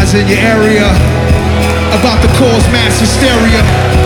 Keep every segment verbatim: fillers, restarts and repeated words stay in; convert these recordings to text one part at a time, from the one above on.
guys in your area about to cause mass hysteria.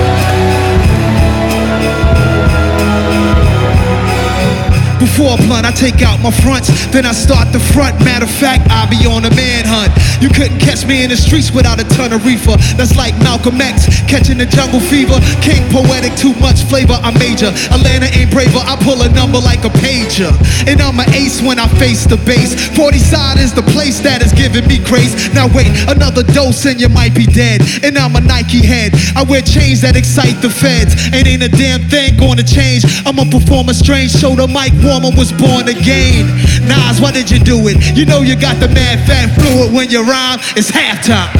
Before a blunt, I take out my fronts, then I start the front. Matter of fact, I'll be on a manhunt. You couldn't catch me in the streets without a ton of reefer. That's like Malcolm X catching the jungle fever. King poetic, too much flavor, I'm major. Atlanta ain't braver, I pull a number like a pager. And I'm an ace when I face the base. forty side is the place that is giving me grace. Now wait, another dose and you might be dead. And I'm a Nike head, I wear chains that excite the feds. And ain't a damn thing gonna change. I'm a performer strange, show the mic warmer was born again. Nas, why did you do it? You know you got the mad fat fluid when you rhyme, it's halftime.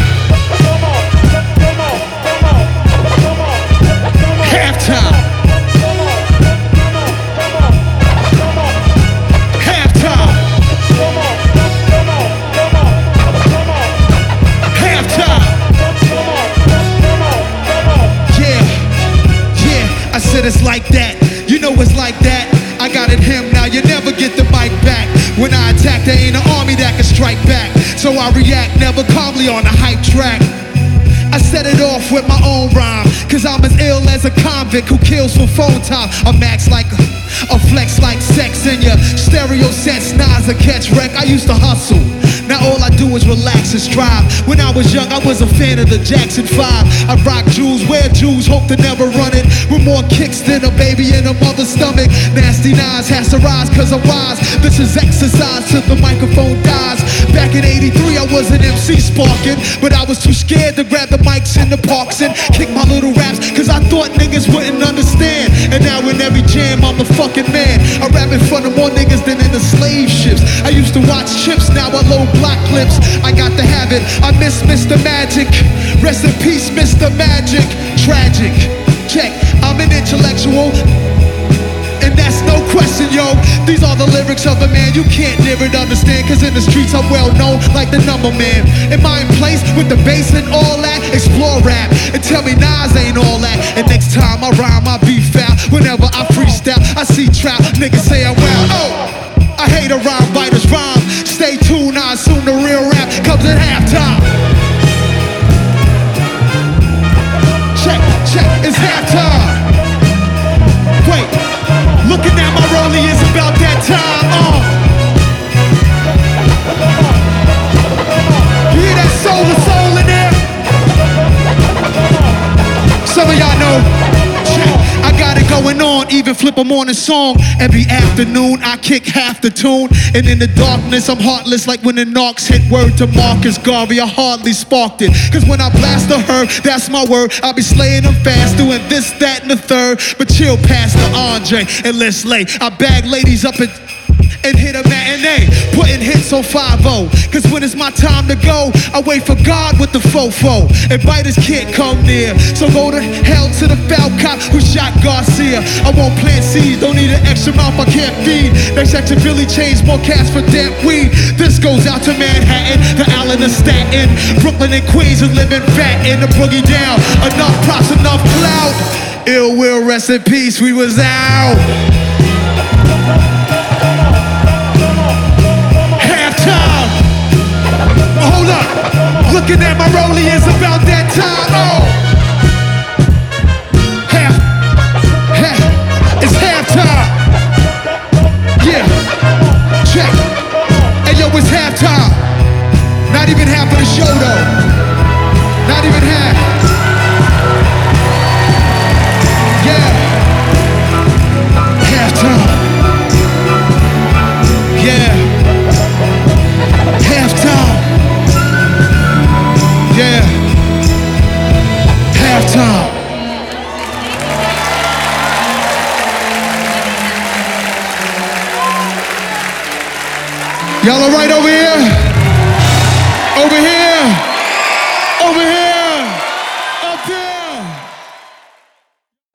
Halftime. Halftime. Halftime. Yeah, yeah, I said it's like that. You know it's like that. I got it him now, you never get the mic back. When I attack, there ain't an army that can strike back. So I react never calmly on a hype track. I set it off with my own rhyme, cause I'm as ill as a convict who kills for phone time. I max like a, a flex like sex in your stereo sets. Nas a catch wreck, I used to hustle. Now all I do is relax and strive. When I was young, I was a fan of the Jackson five. I rock jewels, wear jewels, hope to never run it. With more kicks than a baby in a mother's stomach. Nasty Nas has to rise cause I'm wise. This is exercise till the microphone dies. Back in eighty-three, I was an M C sparking, but I was too scared to grab the mics in the parks and kick my little raps, cause I thought niggas wouldn't understand. And now in every jam, I'm the fucking man. I rap in front of more niggas than in the slave ships. I used to watch Chips, now I load block clips. I got to have it, I miss Mister Magic. Rest in peace, Mister Magic. Tragic, check, I'm an intellectual, and that's no question, yo. These are the lyrics of a man you can't never understand, cause in the streets I'm well known like the number man. Am I in place with the bass and all that? Explore rap and tell me Nas ain't all that. And next time I rhyme, I be foul. Whenever I freestyle, I see trap. Niggas say I'm well. Oh, I hate a rhyme writer's rhyme. Stay tuned, I assume the real rap comes at halftime. Check, check, it's halftime. Wait, looking at my rollie is about that time. Uh. You hear that soul to soul in there? Some of y'all know. Check, I got it going on, even flip a morning song. Every afternoon I kick half the tune, and in the darkness I'm heartless like when the knocks hit. Word to Marcus Garvey, I hardly sparked it, cause when I blast the herb, that's my word. I'll be slaying them fast, doing this, that, and the third. But chill past the Andre and let's lay. I bag ladies up and and hit a matinee, putting hits on five oh. Cause when it's my time to go, I wait for God with the fofo. And biters can't come near, so go to hell to the foul cop who shot Garcia. I won't plant seeds, don't need an extra mouth I can't feed. Next section Philly change, more cash for damn weed. This goes out to Manhattan, the Allen of Staten. Brooklyn and Queens is living fat in the boogie down. Enough props, enough clout. Ill will, rest in peace, we was out. Hold up, looking at my rollie is about that time. Oh, half, half, it's halftime. Yeah, check. Hey yo, it's halftime. Not even half of the show though. Not even half. Yeah, halftime. Yeah. Halftime. Yeah. Halftime. Y'all all right over here? Over here?